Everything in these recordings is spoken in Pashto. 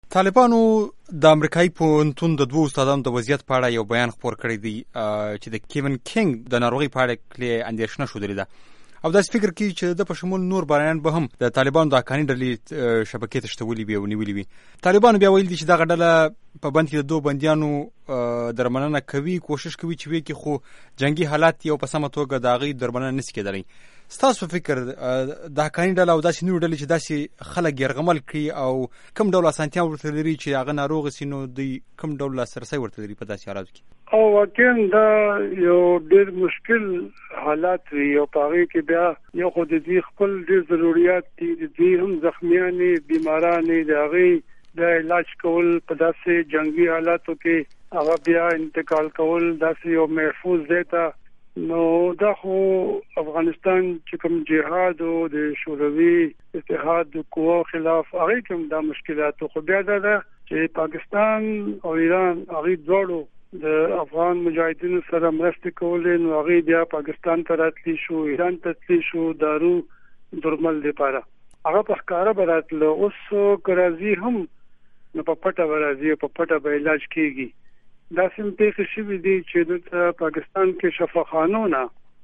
طالبانو د امریکایي پوهنتون د دوه استادانو د وضعیت په اړه یو بیان خپور کړی دی چې د کیون کینګ د ناروغۍ په اړه کلی اندېښنه ښودلې ده او داسې فکر کوي چې د په شمول نور بریان به هم د طالبانو د حقاني ډلې شبکې تشتولي وي او نیولي وي. طالبانو بیا ویل دي چې دغه ډله په بند کې د دوه بندیانو درملنه کوي، کوشش کوي چې وایي کې خو جنګي حالات یو په سمه توګه د هغوی درملنه نشي کېدلی. ستاسو په فکر د حقاني ډله او داسې نورې ډلې چې داسې خلک یرغمل کړي او کوم ډول اسانتیا ورته لري چې هغه ناروغ سي، نو دوی کوم ډول لاسرسی ورته لري په داسې حالاتو کې؟ او واقعا دا یو ډېر مشکل حالات وي او په هغې کې بیا یو خو د دوی خپل ډېر ضروريات دي، د دوی هم زخمیان دي، بیماران دي، د هغې د علاج کول په داسې جنګي حالاتو کې هغه بیا انتقال کول داسې یو محفوظ ځای ته. نو دا خو افغانستان چې کوم جهاد او د شوروي اتحاد د قوو خلاف هغه کوم دا مشکلات خو بیا دا چې پاکستان او ایران هغه دواړو د افغان مجاهدینو سره مرسته کولې، نو هغه بیا پاکستان ته راتلی شو، ایران ته تللی شو دارو درمل لپاره. هغه په ښکارا براتله اوس کرازي هم نو په پټه ورازي په پټه به علاج کیږي. دا سم پیښې شوې دي چې د پاکستان کې شفاخانونه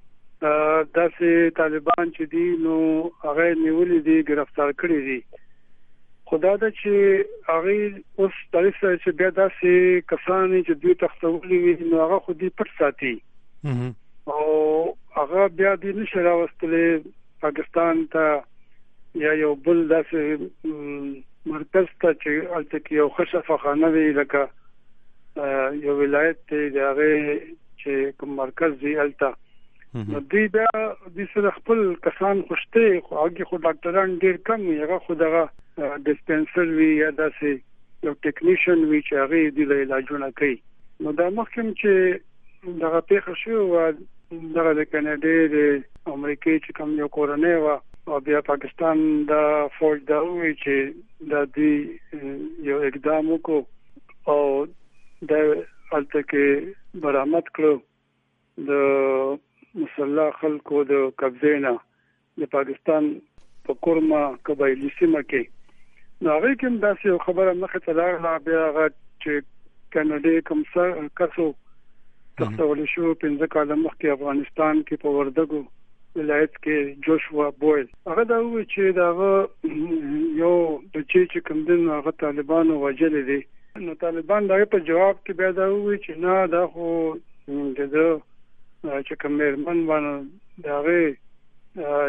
داسې طالبان چې دي نو هغه نیولې دي، گرفتار کړي دي. خدا دا چې هغه اوس تاریخ چې بیا داسې کسان چې دوی تختولي وي نو هغه خو دې پټ ساتي او هغه بیا دې نشي راوستلې پاکستان ته یا یو بل داسې مرکز ته چې هلته یو ښه شفاخانه وي لکه یو ولایت دی د هغه چې کوم مرکز دی هلته، نو دوی بیا د سره خپل کسان خوشته خو هغه خو ډاکټران ډیر کم وي، هغه خو دغه ډسپنسر وي یا داسې یو ټیکنیشن وي چې هغه د علاجونه کوي. نو دا مخکې چې دغه پیښه شو دغه د کاناډا د امریکای چې کوم یو کورنۍ و او بیا پاکستان د فوج دا وی چې د دې یو اقدام وکړو او د الته کې برآمد کړو د مسلح خلکو د قبضینا د پاکستان په کورما قبایلی سیمه کې. نو هغه کوم داسې خبره مخه ته راغله بیا هغه چې کاناډا کوم څه کسو تختول شو 15 کال مخکې افغانستان کې په وردګو ولایت کې جوشوا بویل هغه دا وی چې دا یو د چې کوم دین هغه طالبانو وجل دي. نو طالبان دا په جواب کې بیا دا وی چې نه دا خو د چې کوم مرمن باندې داغه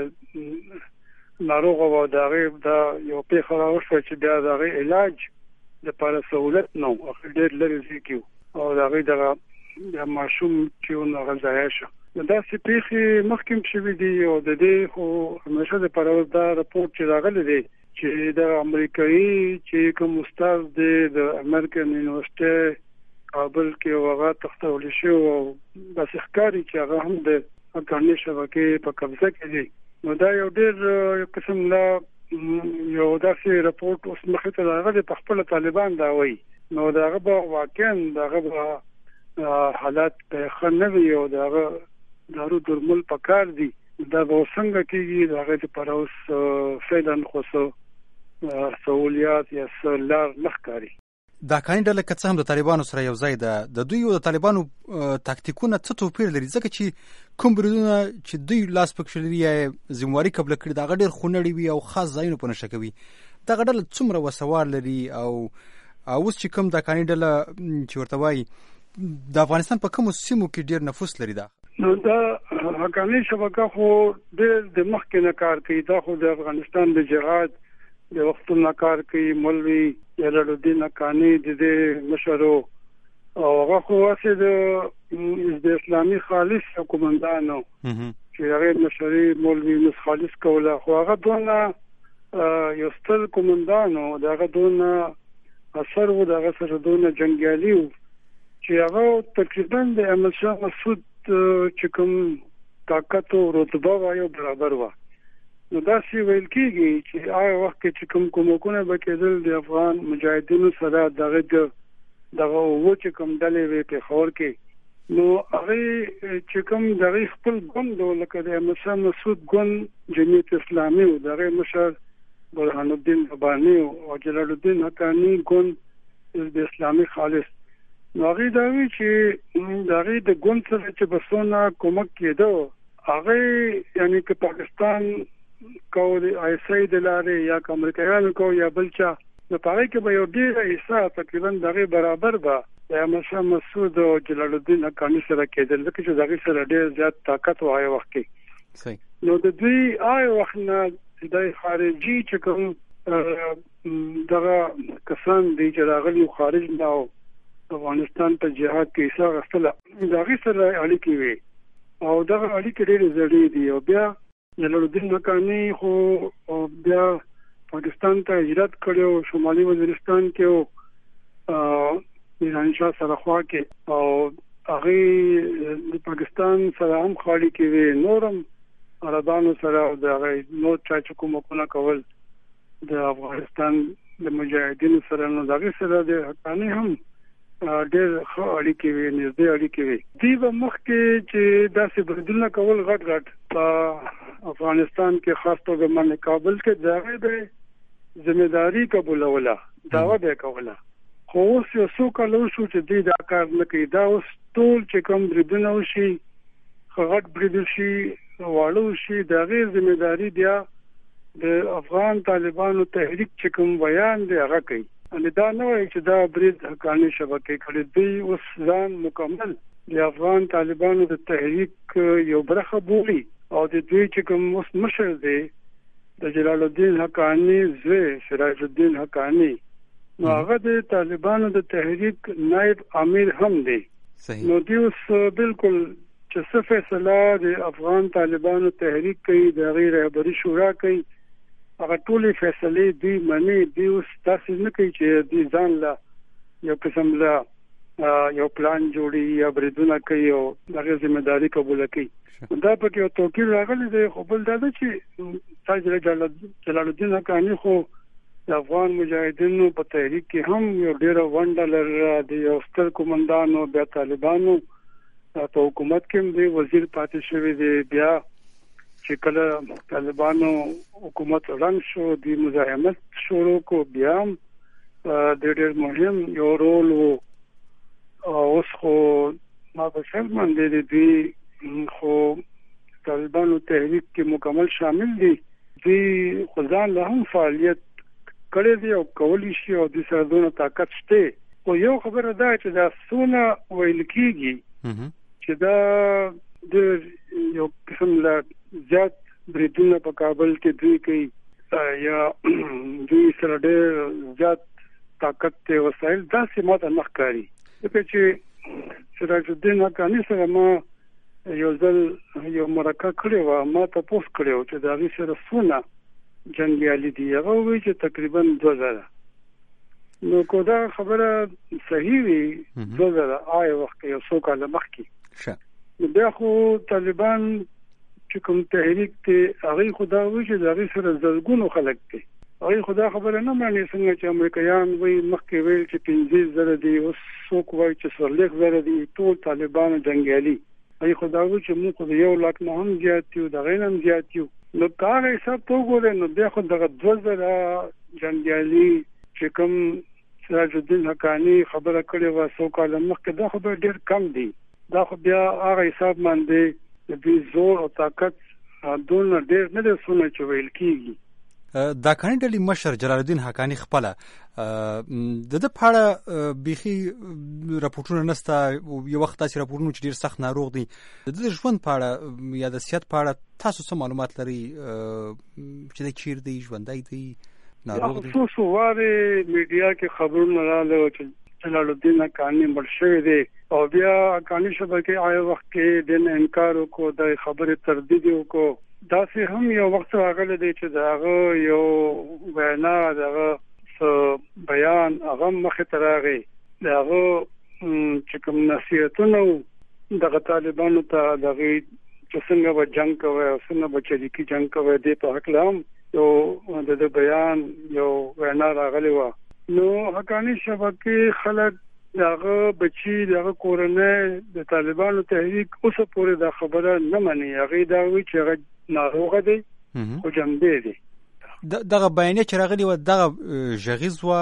ناروغ او داغه دا یو په خلاص چې بیا داغه علاج د لپاره سہولت نو ډېر لري ځکه او داغه د معصوم چې نو غځای شو. دا سپیخي مخکیم شوی دی او د دې خو همیشه د پرواز دا راپورټ چې راغلی دی چې د امریکایي چې کوم استاد د امریکن یونیورسيټي کابل کې هغه تختول شو او بس ښکاری چې هغه هم د افغاني شبکې په قبضه کې دي. نو دا یو ډېر قسم لا یو داسې راپورټ اوس مخه ته راغلی په خپل طالبان دا وایي. نو دا هغه واقعا دا حالات په خنوي او دا دارو درمل پکار دي. دا به څنګه کېږي دا د پروس فعلا خو سہولیات یا سلار لخکاری. دا کاني ډله که څه هم د طالبانو سره یو ځای ده، د دوی او د طالبانو تاکتیکونه څه توپیر لري؟ ځکه چې کوم بریدونه چې دوی لاس پکښې لري یا ذمواري قبله کړي د هغه ډېر خونړي وي او خاص ځایونه په نښه کوي. دغه ډله څومره وسوار لري او اوس چې کوم دا کاني ډله چې ورته وایي د افغانستان په کومو سیمو کې ډېر نفوس لري؟ دا نو دا حقاني شبکه خو ډېر د مخکې نه کار کوي. دا خو د افغانستان د جهاد د وختونو کار کوي. مولوي جلالالدین حقانی د مشرو او هغه خو واسه د اسلامي خالص کومندانو چې هغه مشري مولوي مس خالص کوله، خو هغه دونه یو ستر کومندانو دغه دونه اثر و دغه سره دونه جنگیالي چې هغه تقریبا د احمد شاه مسعود چې کوم طاقت او رتبه وایو برابر و. نو دا سی ویل کېږي چې هغه وخت چې کوم کومکونه به کېدل د افغان مجاهدینو سره دغه چې کوم ډلې وي په خور کې، نو هغه چې کوم دغه خپل ګوند لکه د احمد شاه مسعود ګوند جمعیت اسلامي او دغه مشر برهان الدین رباني او جلال الدین حقانی ګوند د اسلامي خالص ناغي دا وی چې دغه د ګوند سره چې بسونه کومک کېدو هغه یعنی چې پاکستان کول ایسای د لارې یا امریکایانو کو یا بلچا نو پاره کې به یو ډیره حصہ تقریبا دغه برابر به د مشا مسعود او جلال الدین حقانی سره کېدل چې دغه سره ډیر زیات طاقت وای وخت کې صحیح نو د دوی آی وخت نه د خارجي چې کوم دغه کسان دی چې راغلي خارج نه افغانستان په جهاد کې حصہ غوښتل دغه سره اړیکې وي او دغه اړیکې ډېرې زړې دي او بیا جلال الدین حقانی خو بیا پاکستان ته هجرت کړو شمالي وزیرستان کې ایران شاه سره خوا کې او هغه د پاکستان سره هم خالی کې وی نورم عربانو سره د نو چا چې کومه کول د افغانستان د مجاهدینو سره نو دغه سره د حقانی هم ډېر ښه اړیکې وی نږدې اړیکې وی دی په مخ کې چې داسې بدلونه کول غټ په افغانستان کې خاص توګه باندې کابل کې دغه د ځمېداري قبولوله داوا به کوله خو اوس یو څو کالو شو چې دوی دا کار نه کوي دا اوس ټول چې کوم بریدونه وشي غټ برید شي واړو شي د غیر ځمېداري بیا د افغان طالبانو تحریک چې کوم بیان دی هغه کوي ان دا نه وایي چې دا برید حقانی شبکې کړي دی اوس ځان مکمل د افغان طالبانو د تحریک یو برخه بولي او د دوی چې کوم اوس مشر دی د جلال الدین حقانی زوی سراج الدین حقانی نو هغه د طالبانو د تحریک نائب امیر هم دی نو دی اوس بالکل چې څه فیصله د افغان طالبانو تحریک کوي د غیر رهبری شورا کوي هغه ټولې فیصلې دی منی دی اوس تاسو نه کوي چې دی ځان لا یو قسم لا یو پلان جوړي یا بریدونه کوي او دغه ځمېداري قبول کوي دا پکې یو توکل راغلی دی خو بل دا چې تاج جلال الدین حقانی خو د افغان مجاهدینو په تحریک کې هم یو ډېر وندلر دی یو ستر کومندانو بیا طالبانو په حکومت کې دی وزیر پاتې شوی دی بیا چې کله طالبانو حکومت رنګ شو دی مزاحمت شروع کو بیا د ډېر مهم یو رول اوس خو ما په شک باندې دی خو طالبانو تحریک کې مکمل شامل دي دی خلدان له هم فعالیت کړي دي او کولی شي او د سره دونه طاقت شته او یو خبره ده چې دا سونه ویل کیږي چې دا د یو قسم لا زیات بریدونه په کابل کې دوی کوي یا دوی سره ډېر زیات طاقت ته وسایل دا سیمه ته نخکاری چې سراج الدین حقانی سره ما یو ځل یو مرکه کړې و ما تاسو کړو چې دا غي سره سونه جنگیالی دی هغه وی چې تقریبا 2000 نو کودا خبره صحیح وي 2000 آی وخت یو څو کال مخکې بیا خو طالبان چې کوم تحریک ته هغه خدا وی چې هغه سره زلګونو خلک دي هغه خدا خبره نه مانی څنګه چې امریکایان وی مخکې ویل چې 15000 دي او څوک وایي چې 14000 دي ټول طالبان جنگیالی هغه خدا وی چې موږ یو لاک نه هم زیات یو د غینم زیات یو نو کار حساب تو ګورې نو بیا خو دغه 2000 جنگیالي چې کوم سراج الدین حقانی خبره کړې و څو کال مخکې دا خو ډېر کم دي دا خو بیا هغه حساب باندې د دې زور او طاقت دون ډېر نه د سونه چې ویل کیږي دا کاني ډلې مشر جلال الدین حقانی خپل د پاړه بيخي راپورټونه نسته یو وخت تاسو راپورونه چې ډیر سخت ناروغ دي د ژوند پاړه یا د صحت پاړه تاسو څه معلومات لري چې د چیر دی ژوندای دی ناروغ دی تاسو واره میډیا کې خبرونه رااله چې جلال الدین حقانی مړ شوی دی او بیا حقانی شبکې آی وخت کې د انکار کو د خبره تردید کو دا سه هم یو وخت راغلی دی چې داغه یو وینا دغه بیان هغه مخ ته راغی داغه چې کوم نصیحتونه دغه طالبانو ته دغه چې څنګه به جنگ کوي او څنګه به چې جنگ کوي د په حق لام یو د بیان یو وینا راغلی و نو حقانی شبکې خلک داغه بچی داغه کورنۍ د طالبانو تحریک اوسه پورې دا خبره نه مني هغه دا وی چې هغه ناروغه دی او جنبه دی دغه بیانیه چې راغلی و دغه غږیز و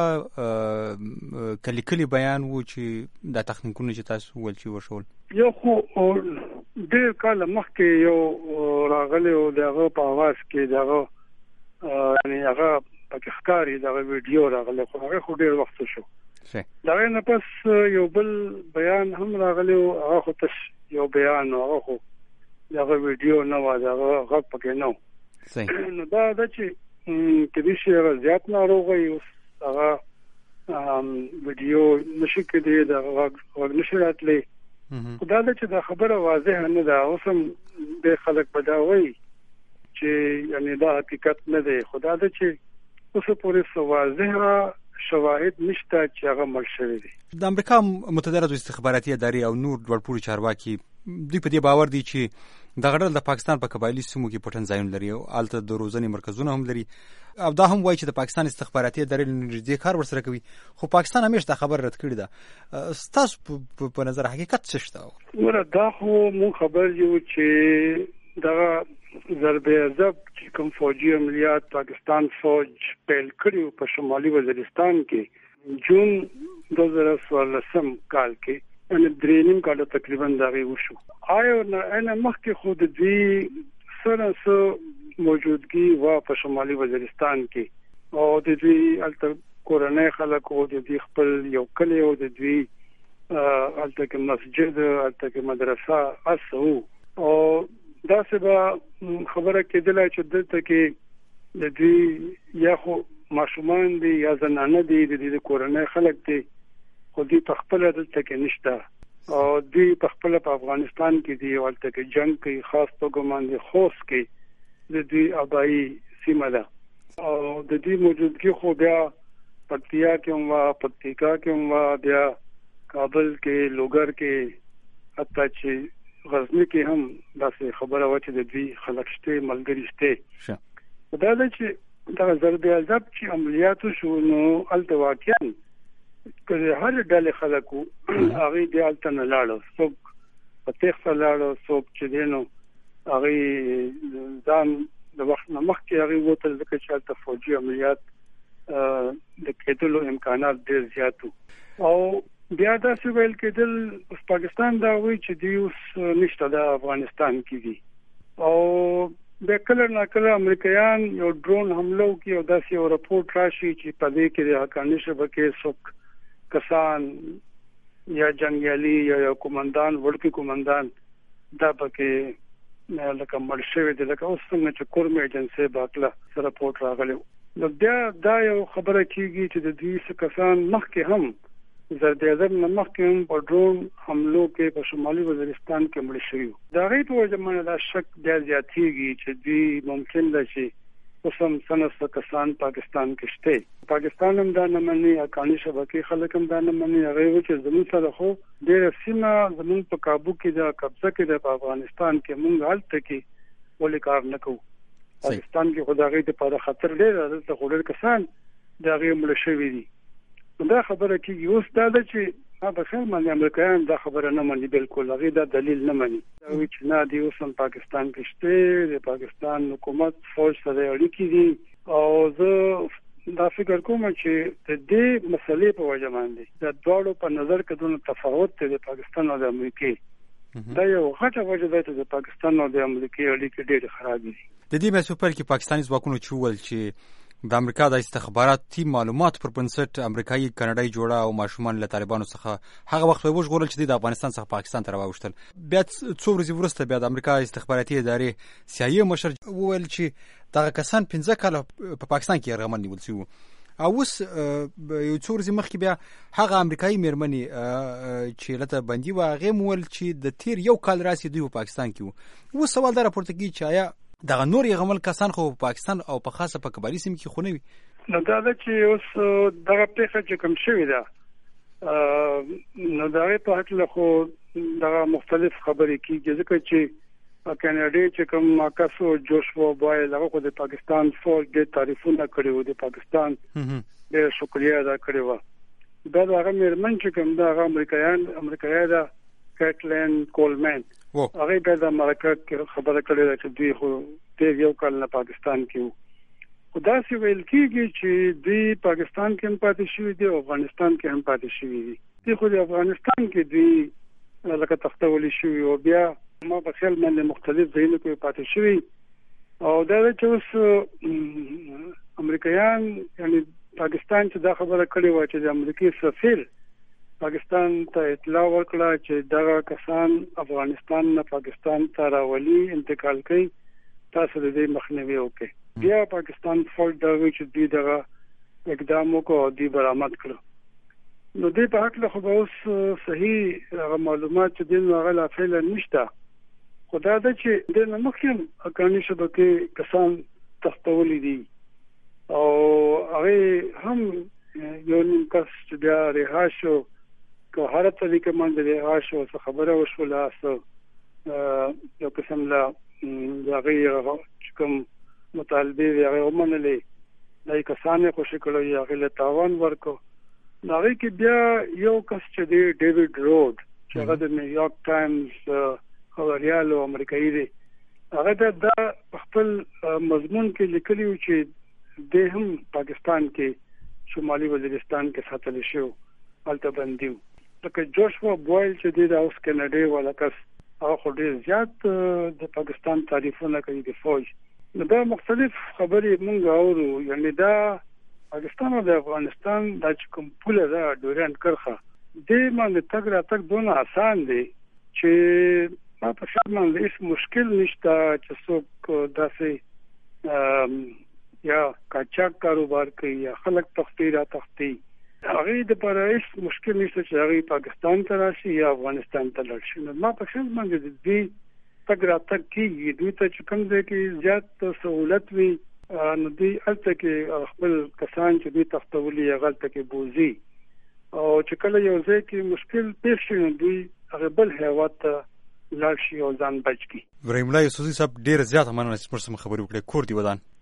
کلی بیان و چې د تخنیکونو چې تاسو ول چې وشول یو خو ډېر کال مخکې یو راغلی او دغه په आवाज کې دغه یعنی هغه پاکستاني دغه ویډیو راغلی خو هغه ډېر وخت شو دا نه پس یو بل بیان هم راغلی او هغه خو تاسو یو بیان او هغه خو دغه ویډیو نه و دغه غږ پکې نو نو دا چې کله چې زیات ناروغي اوس هغه ویډیو نشي کېدی دا غږ نشي راتلی خدای دې چې دا خبره واضح نه ده اوس هم د خلک بداوي چې یعنی دا حقیقت نه ده خدای دې چې اوس پورې واضح شواهد نشته چې هغه مړ شوی دی د امریکا متحده استخباراتي ادارې او نور ډول چارواکي دوی په دې باور دي چې د غړل د پاکستان په قبایلی سیمو کې پټن ځایونه لري او الته د روزنې مرکزونه هم لري او دا هم وایي چې د پاکستان استخباراتي ادارې نږدې کار ورسره کوي خو پاکستان همیشه دا خبر رد کړی ده ستاسو په نظر حقیقت څه شته دا خو مون خبر یو چې دا ضربه ضرب چې کوم فوجي عملیات پاکستان فوج پیل کړی په شمالي وزیرستان کې جون 2014 کال کې ان درېنیم کال تقریبا دا وشو آیا نه مخکې خود دې سره موجودګي وا په شمالي وزیرستان کې او د دې الته کورنۍ خلک او د دې خپل یو کلی او د دې الته کې مسجد الته کې مدرسه اسو او دا سبا خبره کېدله چې دلته کې د دې یا خو ماشومان دي یا زنانه دي د دې کورنۍ خلک دي خو دې په خپل دلته کې نشته او دې په خپل په افغانستان کې دي ولته کې جنگ کې خاص توګه باندې خوست کې د دې ابای سیمه ده او د دې موجودګي خو بیا پکتیا کې هم پکتیکا کې هم بیا کابل کې لوګر کې حتی چې غزنی کې هم داسې خبره و چې د دې خلک شته ملګری شته دا چې دا ضربه ضرب چې عملیاتو شو نو الته واقعا کله هر ډله خلکو هغه د الته نه لاړو څوک په تخ لاړو څوک چې دینو هغه ځان د وخت نه مخکې هغه وته ځکه چې الته فوجي عملیات د کېدلو امکانات ډېر زیاتو او بیا دا څه ویل کېدل پاکستان دا وایي چې دی اوس نشته د افغانستان کې دي او د کله نه کله امریکایان یو ډرون حمله کوي او داسې یو راپورټ راشي چې په دې کې د حقاني شبکې څوک کسان یا جنگیالي یا کومندان ورکی کومندان دا پکې لکه مرشوي د لکه اوس څنګه چې کورمه ایجنسی باکله راپورټ راغلی نو دا یو خبره کیږي چې د دې کسان مخکې هم ضربه ضرب مخکې هم په ډرون حملو کې په شمالي وزیرستان کې مړ شوی دا غي په وجه باندې دا شک ډیر زیاتېږي چې دوی ممکن ده چې اوسم سنه کسان پاکستان کې شته پاکستان هم دا نه مني حقاني شبکې خلک هم دا نه مني هغه چې زموږ سره خو ډېر سیمه زموږ په کابو کې دا قبضه کې د افغانستان کې موږ حالت کې ولې کار نه کوو پاکستان کې خدای دې په خطر ډېر دلته خورل کسان دا غي مړ شوی دي دا خبره کیږي اوس دا چې په خیر باندې امریکایان دا خبره نه مني بالکل هغه دا دلیل نه مني دا چې نه دی اوس پاکستان کې شته د پاکستان حکومت فوج سره اړیکې دي او زه دا فکر کوم چې د دې مسلې په وجه باندې د دوړو په نظر کې دونه تفاوت دی د پاکستان او د امریکای دا یو غټه وجه ده چې د پاکستان او د امریکای اړیکې ډېرې خراب دي د دې مسو پر کې پاکستاني ځواکونو چول چې د امریکا د استخباراتي معلومات پر بنسټ امریکایي کاناډایي جوړه او ماشومان له طالبانو څخه هغه وخت وژغورل چې د افغانستان څخه پاکستان ته راوښتل بیا څو ورځې وروسته بیا د امریکا استخباراتي ادارې CIA مشر وویل چې دغه کسان 15 کاله په پاکستان کې یرغمل نیول شوي او اوس یو څو ورځې مخکې بیا هغه امریکایي مېرمنې چې لته بندي و هغې مول چې د تیر یو کال راسي دوی په پاکستان کې وو اوس سوال دا راپورته کیږي چې آیا دغه نور یغمل کسان خو په پاکستان او په خاصه په قبایلی سیمه کې خونوي نو دا چې اوس دغه پیښه چې کوم شوی ده نو دا په هټله خو دغه مختلف خبرې کیږي ځکه چې کاناډا چې کوم ماکاسو جوشوا بای دغه خو د پاکستان فوج د تعریفونه کړي وو د پاکستان ډېر شکریا ادا کړی و دا هغه مېرمن چې کوم دا امریکایي دا کټلین کولمن هغه د امریکا خبره کړې ده چې دوی خو د یو کال نه پاکستان کې خدا سي ویل کېږي چې دوی پاکستان کې هم پاتې شوي دي او افغانستان کې هم پاتې شوي دي. دوی خو د افغانستان کې دوی لکه تختولي شوي او بیا ما په خیال باندې مختلف ځایونو کې پاتې شوي او دا چې اوس امریکایان یعنی پاکستان چې دا خبره کړې و چې د امریکای سفیر پاکستان ته اطلاع ورکړه چې دا کسان افغانستان نه پاکستان ته راولي انتقال کوي تاسو د دې مخنیوي وکړئ. بیا پاکستان فورد دا وی چې دوی دغه اقدام وکړو دوی برآمد کړو. نو دې په حق له خو اوس صحیح معلومات چې دین هغه لا فعلا نشته. خدای دا چې د مخکې اکاني شبکې کسان تختولې دي او هغه هم یو نیم کس چې بیا رها شو که هر طریقه باندې رها شو څه خبره وشوله یو قسم لا هغه کوم مطالبه هغه ومنلې دای کسانه خوشی کړو هغه له تاوان ورکو. هغه کې بیا یو کس چې دی ډیوډ رود چې هغه د نیویارک ټایمز خبريال او امریکایي دی هغه د خپل مضمون کې لیکلی و چې د هم پاکستان کې شمالي وزیرستان کې ساتل شو الته بندیو. لکه جوشوا بوایل چې د اوس کینیډي ولا کس هغه ډیر زیات د پاکستان تعریفونه کوي د فوج. نو دا مختلف خبرې مونږ اورو یعنی دا پاکستان او د افغانستان د کوم پوله دا ډوران کرخه د باندې تګ را تګ دونه آسان دي چې ما په شان باندې هیڅ مشکل نشته چې څوک داسې یا کاچاک کاروبار کوي یا خلک تختی را تختی هغه د پر هیڅ مشکل نشته چې هغه پاکستان ته راشي یا افغانستان ته لاړ شي. نو ما په شان باندې د دې تګ را تګ کېږي دوی ته چې کوم ځای کې زیات سہولت وي نو دوی هلته کې خپل کسان چې دوی تختولي هغه کې بوزي او چې کله یو ځای کې مشکل پیښ شي دوی هغه بل هیواد ته لاړ شي او ځان بچ کړي. ابراهیم الله یوسفزي صاحب ډیر زیات مننه چې موږ سره خبرې وکړې. کور دی ودان.